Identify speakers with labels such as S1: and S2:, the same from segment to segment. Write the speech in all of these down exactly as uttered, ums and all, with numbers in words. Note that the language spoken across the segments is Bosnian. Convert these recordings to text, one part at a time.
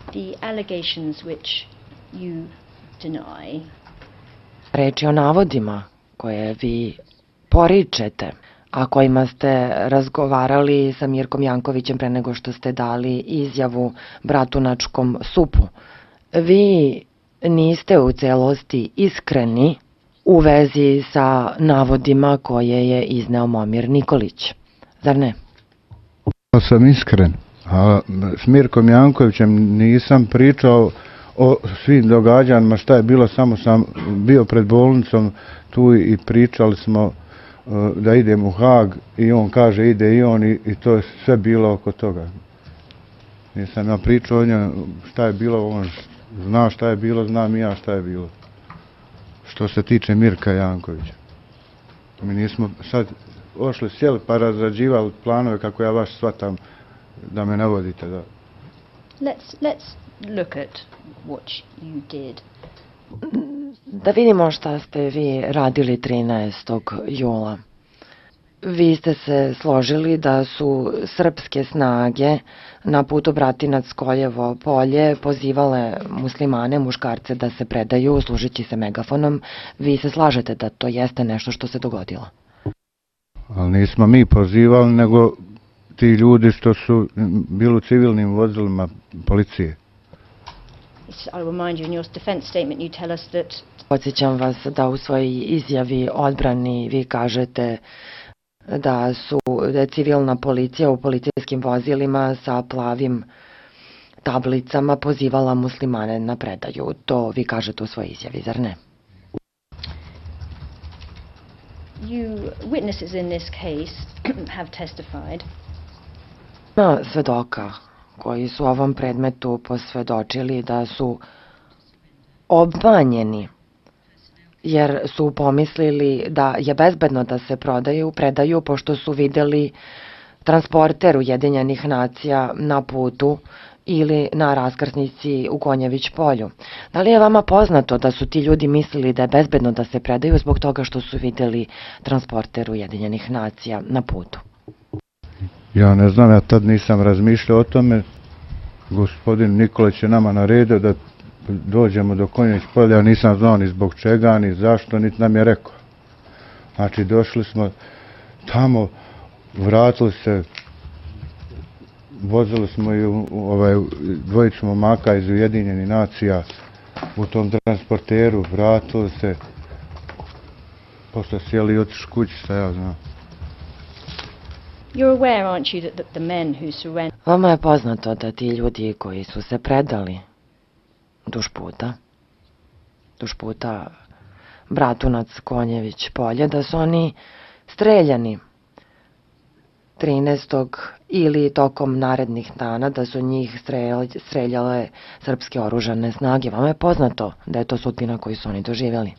S1: the allegations which you deny.
S2: Reč je o navodima koje vi poričete, a kojima ste razgovarali sa Mirkom Jankovićem pre nego što ste dali izjavu bratunačkom supu. Vi niste u celosti iskreni u vezi sa navodima koje je izneo Momir Nikolić, zar ne?
S3: Ja sam iskren, a s Mirkom Jankovićem nisam pričao o svim događanjima, šta je bilo, samo sam bio pred bolnicom tu i pričali smo da idem u Hag i on kaže ide i on i, i to je sve bilo oko toga. Nisam ja pričao o njemu šta je bilo, on zna šta je bilo, znam i ja šta je bilo. Što se tiče Mirka Jankovića. Mi nismo sad ošli, sjeli pa razrađivali planove kako ja vaš shvatam da me navodite. Da.
S1: Let's, let's look at what you did.
S2: Da vidimo šta ste vi radili trinaestog jula. Vi ste se složili da su srpske snage na putu Bratinac-Koljevo polje pozivale muslimane, muškarce da se predaju služeći se megafonom. Vi se slažete da to jeste nešto što se dogodilo?
S3: Ali nismo mi pozivali, nego ti ljudi što su bili u civilnim vozilima policije.
S2: Podsjećam vas da u svojoj izjavi odbrani vi kažete da su da je civilna policija u policijskim vozilima sa plavim tablicama pozivala muslimane na predaju. To vi kažete u svojoj izjavi, zar ne?
S1: You witnesses in this case have testified.
S2: Ima svedoka koji su u ovom predmetu posvedočili da su obmanjeni jer su pomislili da je bezbedno da se prodaju, predaju pošto su videli transporter Ujedinjenih nacija na putu ili na raskrsnici u Konjević polju. Da li je vama poznato da su ti ljudi mislili da je bezbedno da se predaju zbog toga što su videli transporter Ujedinjenih nacija na putu?
S3: Ja ne znam, ja tad nisam razmišljao o tome. Gospodin Nikolić je nama naredio da dođemo do Konjević polja, ja nisam znao ni zbog čega, ni zašto, niti nam je rekao. Znači, došli smo tamo, vratili se, vozili smo i ovaj, dvojicu momaka iz Ujedinjenih nacija u tom transporteru, vratili se, posle sjeli i otišli kući, šta ja znam.
S1: You're aware, aren't you, that the men who surrendered...
S2: Vama je poznato da ti ljudi koji su se predali duž puta, duž puta Bratunac, Konjević polje, da su oni streljani trinaestog ili tokom narednih dana, da su njih streljale srpske oružane snage. Vama je poznato da je to sudbina koju su oni doživjeli.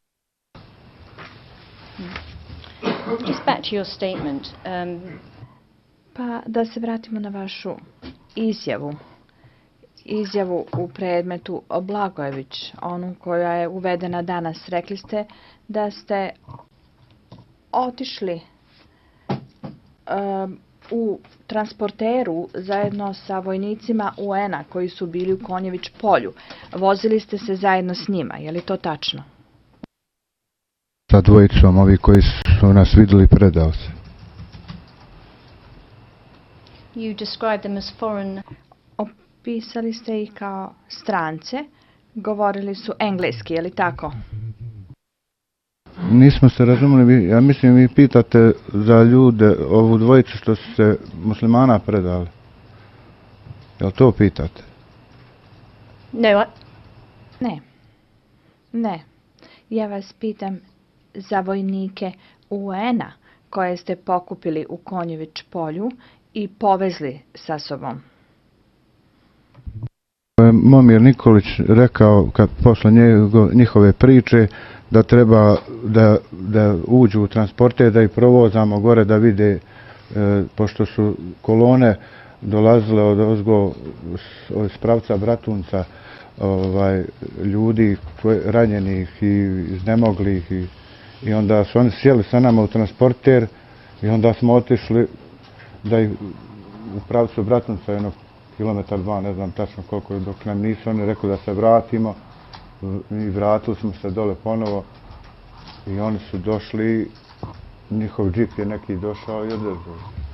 S1: Just back to your statement. Um...
S4: Pa da se vratimo na vašu izjavu. Izjavu u predmetu Blagojević, onu koja je uvedena danas. Rekli ste da ste otišli um, u transporteru zajedno sa vojnicima U N-a koji su bili u Konjević polju. Vozili ste se zajedno s njima, je li to tačno?
S3: Sa dvojicom, ovi koji su nas vidjeli, predao se.
S1: You described them as foreign.
S4: Opisali ste ih kao strance, govorili su engleski, je li tako?
S3: Nismo se razumeli, ja mislim vi pitate za ljude, ovu dvojicu što su se muslimana predali. Jel to pitate?
S1: No, I...
S4: Ne, ne. Ja vas pitam za vojnike U N-a koje ste pokupili u Konjević polju i povezli sa sobom.
S3: Momir Nikolić rekao kad posle njihove priče da treba da, da uđu u transporte, da ih provozamo gore da vide, e, pošto su kolone dolazile od ozgo iz pravca Bratunca, ovaj, ljudi koje, ranjenih i iznemoglih i, i onda su oni sjeli sa nama u transporter i onda smo otišli da ih u pravcu Bratunca jednog kilometar dva, ne znam tačno koliko je, dok nam nisu oni rekli da se vratimo. I vratili smo se dole ponovo i oni su došli, njihov džip je neki došao i odvezao.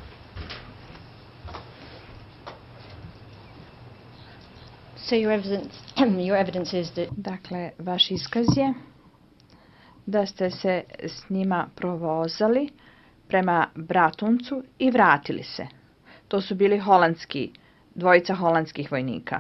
S1: So your evidence, your evidence is that...
S4: Dakle, vaš iskaz je da ste se s njima provozali prema Bratuncu i vratili se. To su bili holandski, dvojica holandskih vojnika.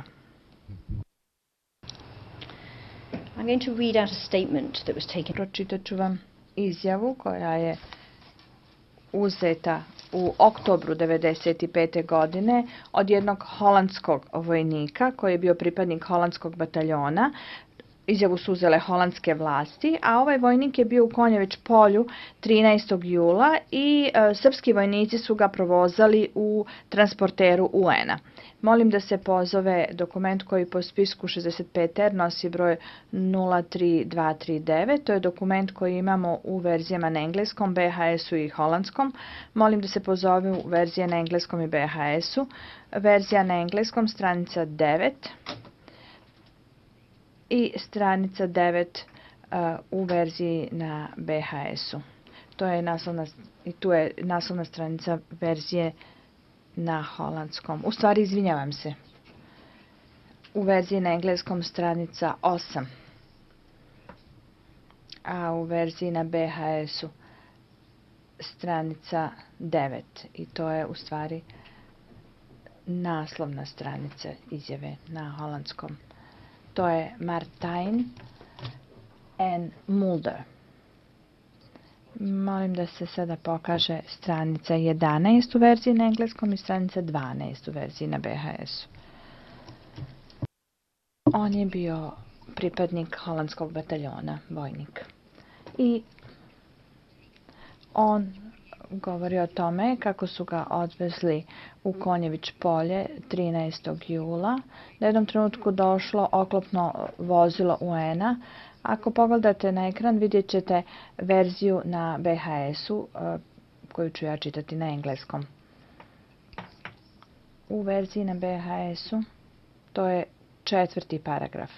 S1: I'm going to read out a statement that was taken.
S4: Pročitat ću vam izjavu koja je uzeta u oktobru devedeset pete. godine od jednog holandskog vojnika koji je bio pripadnik holandskog bataljona. Izjavu su uzele holandske vlasti, a ovaj vojnik je bio u Konjević polju trinaestog jula i e, srpski vojnici su ga provozali u transporteru U N-a. Molim da se pozove dokument koji po spisku šezdeset pet R nosi broj nula tri dva tri devet. To je dokument koji imamo u verzijama na engleskom, B H S-u i holandskom. Molim da se pozove u verzije na engleskom i B H S-u. Verzija na engleskom, stranica devet. I stranica devet uh, u verziji na B H S-u. To je naslovna, i tu je naslovna stranica verzije na holandskom. U stvari, izvinjavam se. U verziji na engleskom stranica osam. A u verziji na B H S-u stranica devet. I to je u stvari naslovna stranica izjave na holandskom. To je Martijn en Mulder. Molim da se sada pokaže stranica jedanaest u verziji na engleskom i stranica dvanaest u verziji na B H S-u. On je bio pripadnik holandskog bataljona, vojnik. I on govori o tome kako su ga odvezli u Konjević polje trinaestog jula. Na jednom trenutku došlo oklopno vozilo U N-a. Ako pogledate na ekran vidjet ćete verziju na B H S-u koju ću ja čitati na engleskom. U verziji na B H S-u to je četvrti paragraf.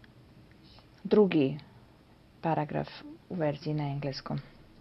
S4: Drugi paragraf u verziji na engleskom.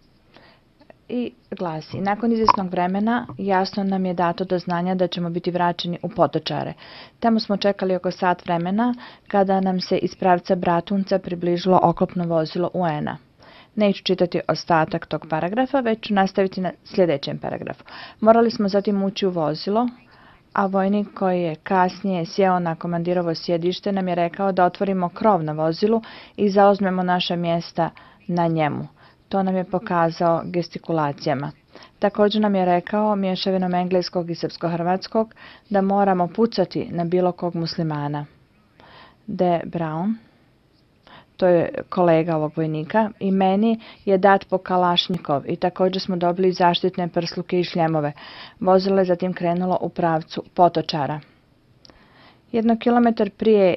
S4: I glasi, nakon izvjesnog vremena jasno nam je dato do znanja da ćemo biti vraćeni u Potočare. Tamo smo čekali oko sat vremena kada nam se iz pravca Bratunca približilo oklopno vozilo U N-a. Neću čitati ostatak tog paragrafa, već ću nastaviti na sljedećem paragrafu. Morali smo zatim ući u vozilo, a vojnik koji je kasnije sjeo na komandirovo sjedište nam je rekao da otvorimo krov na vozilu i zauzmemo naša mjesta na njemu. To nam je pokazao gestikulacijama. Također nam je rekao mješavinom engleskog i srpsko-hrvatskog da moramo pucati na bilo kog muslimana. De Brown, to je kolega ovog vojnika, i meni je dat po kalašnjikov i također smo dobili zaštitne prsluke i šljemove. Vozilo je zatim krenulo u pravcu Potočara. Jedno kilometar prije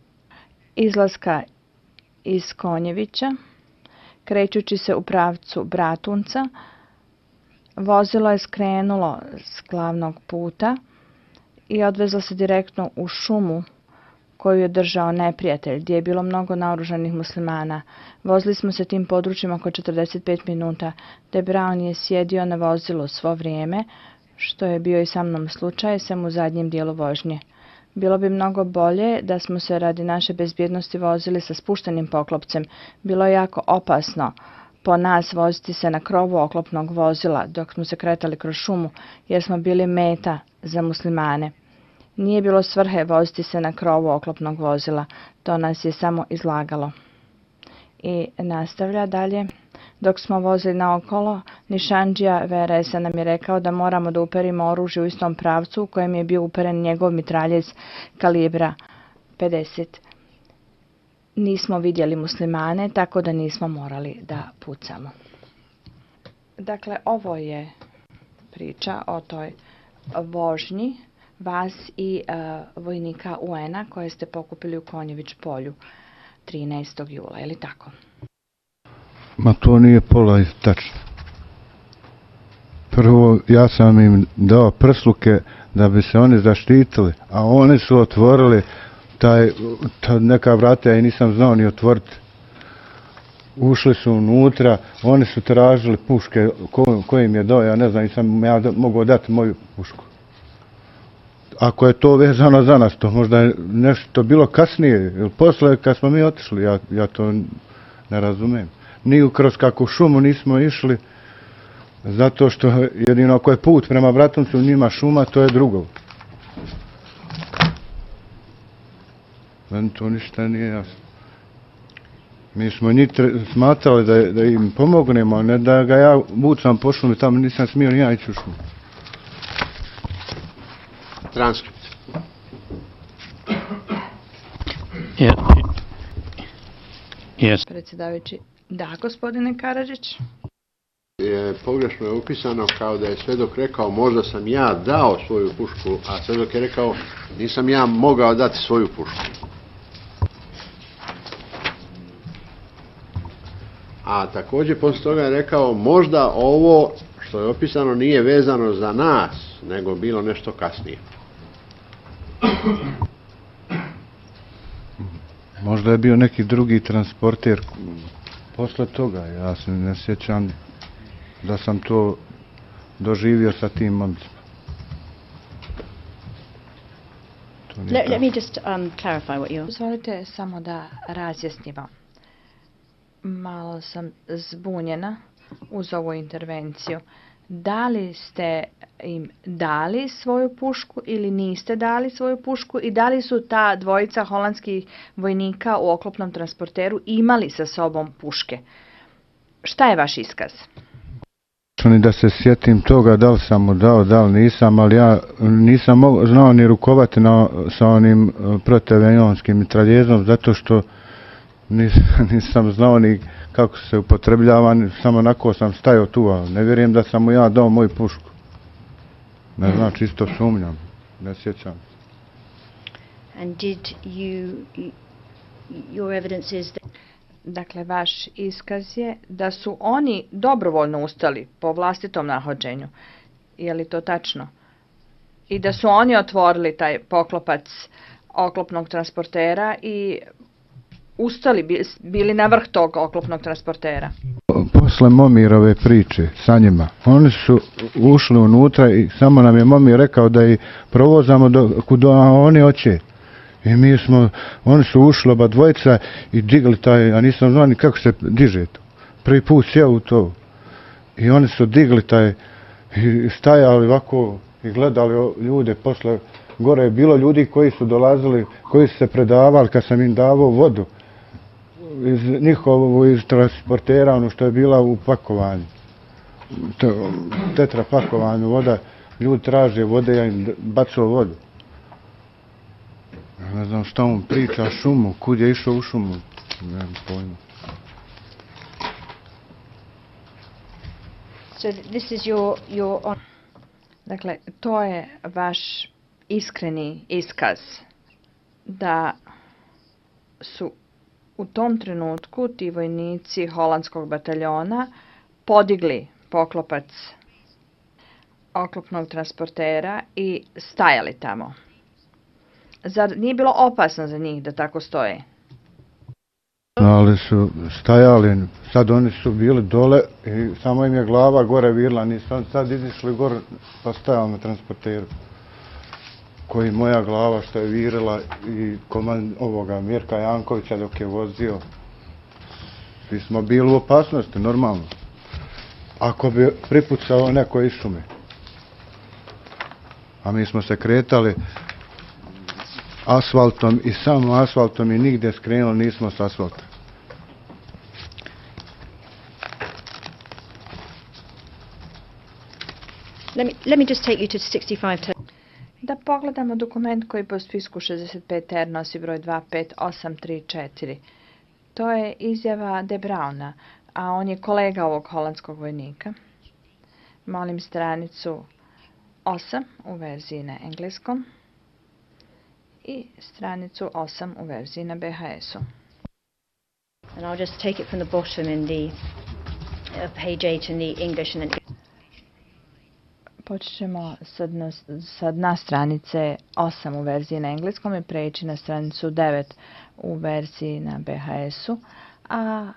S4: izlaska iz Konjevića, krećući se u pravcu Bratunca, vozilo je skrenulo s glavnog puta i odvezlo se direktno u šumu koju je držao neprijatelj, gdje je bilo mnogo naoružanih muslimana. Vozili smo se tim područjem oko četrdeset pet minuta. De Brown je sjedio na vozilu svo vrijeme, što je bio i sa mnom slučaj, sem u zadnjem dijelu vožnje. Bilo bi mnogo bolje da smo se radi naše bezbjednosti vozili sa spuštenim poklopcem. Bilo je jako opasno po nas voziti se na krovu oklopnog vozila dok smo se kretali kroz šumu, jer smo bili meta za muslimane. Nije bilo svrhe voziti se na krovu oklopnog vozila, to nas je samo izlagalo. I nastavlja dalje. Dok smo vozili naokolo, Nišandžija V R S-a nam je rekao da moramo da uperimo oružje u istom pravcu u kojem je bio uperen njegov mitraljez kalibra pedeset. Nismo vidjeli muslimane, tako da nismo morali da pucamo. Dakle, ovo je priča o toj vožnji vas i uh, vojnika U N-a koje ste pokupili u Konjević polju trinaestog jula, je li tako?
S3: Ma to nije pola tačno. Prvo, ja sam im dao prsluke da bi se oni zaštitili, a oni su otvorili taj, ta neka vrata, ja i nisam znao ni otvoriti. Ušli su unutra, oni su tražili puške, ko, ko im je dao, ja ne znam, nisam ja mogao dati moju pušku. Ako je to vezano za nas, to možda je nešto bilo kasnije, ili posle kad smo mi otišli, ja, ja to ne razumijem. Ni kroz kakvu šumu nismo išli, zato što jedino ako je put prema Bratuncu njima šuma, to je drugo. Meni to ništa nije jasno. Mi smo njih smatrali da, da im pomognemo, a ne da ga ja bucam po šumi, tamo nisam smio ni ja ići u šumu.
S5: Transkript.
S6: Yes.
S4: Predsjedavajući, da, gospodine Karadžić.
S5: Je, pogrešno je upisano kao da je svedok rekao možda sam ja dao svoju pušku, a svedok je rekao nisam ja mogao dati svoju pušku. A također poslije toga je rekao možda ovo što je opisano nije vezano za nas, nego bilo nešto kasnije.
S3: Možda je bio neki drugi transporter posle toga, ja se ne sjećam da sam to doživio sa tim momcima.
S1: Let, let me just um, clarify what you're...
S4: Dozvolite samo da razjasnimo. Malo sam zbunjena uz ovu intervenciju. Da li ste im dali svoju pušku ili niste dali svoju pušku i da li su ta dvojica holandskih vojnika u oklopnom transporteru imali sa sobom puške? Šta je vaš iskaz?
S3: Ni da se sjetim toga da li sam mu dao, da li nisam, ali ja nisam mogo, znao ni rukovati na, sa onim protivavijonskim mitraljezom zato što nis, nisam znao ni kako se upotrebljava, samo onako sam stajao tu, a ne vjerujem da sam mu ja dao moju pušku. Ne znam, čisto sumnjam, ne sjećam.
S1: And did you, your evidence is that...
S4: Dakle, vaš iskaz je da su oni dobrovoljno ustali po vlastitom nahođenju. Je li to tačno? I da su oni otvorili taj poklopac oklopnog transportera i ustali, bili na vrh tog oklopnog transportera.
S3: Posle Momirove priče sa njima, oni su ušli unutra i samo nam je Momir rekao da ih provozamo do, kuda oni hoće. I mi smo, oni su ušli oba dvojica i digli taj, a nisam znao ni kako se diže to. Prvi put sjeo u to. I oni su digli taj, i stajali ovako i gledali ljude. Posle gore je bilo ljudi koji su dolazili, koji su se predavali kad sam im davao vodu. Iz njihovo, iz transportera, ono što je bila u pakovanju. Tetra pakovanju voda, ljudi traže vode, ja im bacao vodu. Ne znam šta on priča, šumu, kud je išao u šumu, nemam pojma.
S1: So this is your, your...
S4: Dakle, to je vaš iskreni iskaz da su u tom trenutku ti vojnici holandskog bataljona podigli poklopac oklopnog transportera i stajali tamo. Zar nije bilo opasno za njih da tako stoje?
S3: Ali su stajali, sad oni su bili dole i samo im je glava gore virla, nisu sad izišli gore pa stajali na transporteru. Koji moja glava što je virila i komand ovoga Mirka Jankovića dok je vozio. Svi smo bili u opasnosti, normalno. Ako bi pripucao neko iz šume. A mi smo se kretali asfaltom i samo asfaltom i nigdje skrenuli nismo s asfalta.
S1: Let me, let me just take you to sixty-five...
S4: Da pogledamo dokument koji po spisku šezdeset pet R nosi broj dva pet osam tri četiri. To je izjava De Brauna, a on je kolega ovog holandskog vojnika. Molim stranicu osam u verziji na engleskom i stranicu osam u verziji na B H S-u.
S1: And I'll just take it from the bottom in the uh, page eight in the English and then...
S4: Počet ćemo sad na, sad na stranice osam u verziji na engleskom i preći na stranicu devet u verziji na B H S-u, a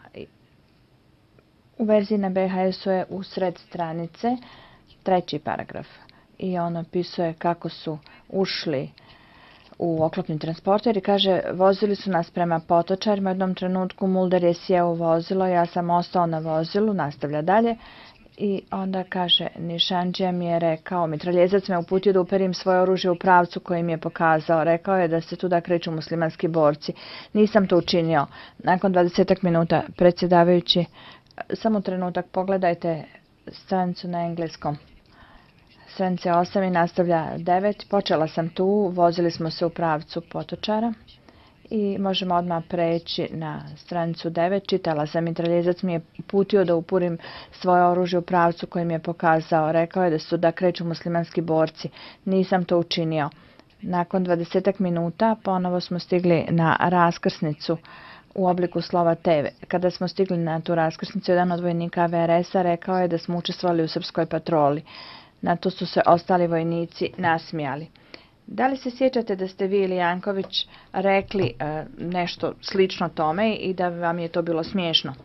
S4: u verziji na B H S-u je u sred stranice treći paragraf i on opisuje kako su ušli u oklopni transporter i kaže, vozili su nas prema Potočarima, u jednom trenutku Mulder je sjeo u vozilo, ja sam ostao na vozilu, nastavlja dalje, i onda kaže, nišandžija mi je rekao, mitraljezac me uputio da uperim svoje oružje u pravcu koji mi je pokazao. Rekao je da se tuda kreću muslimanski borci. Nisam to učinio. Nakon dvadesetak minuta, predsjedavajući, samo trenutak, pogledajte stranicu na engleskom. Stranice osam i nastavlja devet. Počela sam tu, vozili smo se u pravcu Potočara. I možemo odmah preći na stranicu devet. Čitala sam, mitraljezac mi je uputio da upurim svoje oružje u pravcu koji mi je pokazao. Rekao je da su da kreću muslimanski borci. Nisam to učinio. Nakon dvadesetak minuta ponovo smo stigli na raskrsnicu u obliku slova T. Kada smo stigli na tu raskrsnicu, jedan od vojnika V R S-a rekao je da smo učestvovali u srpskoj patroli. Na to su se ostali vojnici nasmijali. Da li se sjećate da ste vi ili Janković rekli e, nešto slično tome i da vam je to bilo smiješno?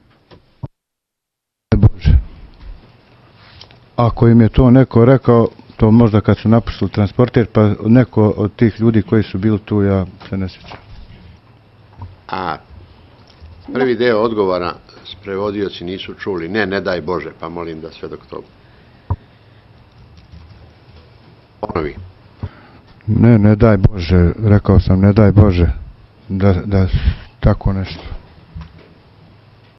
S3: Bože. Ako im je to neko rekao, to možda kad su napustili transporter, pa neko od tih ljudi koji su bili tu, ja se ne sjećam.
S5: A prvi deo odgovora s prevodioci nisu čuli. Ne, ne daj Bože, pa molim da sve dok to ponovi.
S3: Ne, ne daj Bože, rekao sam ne daj Bože, da, da tako nešto.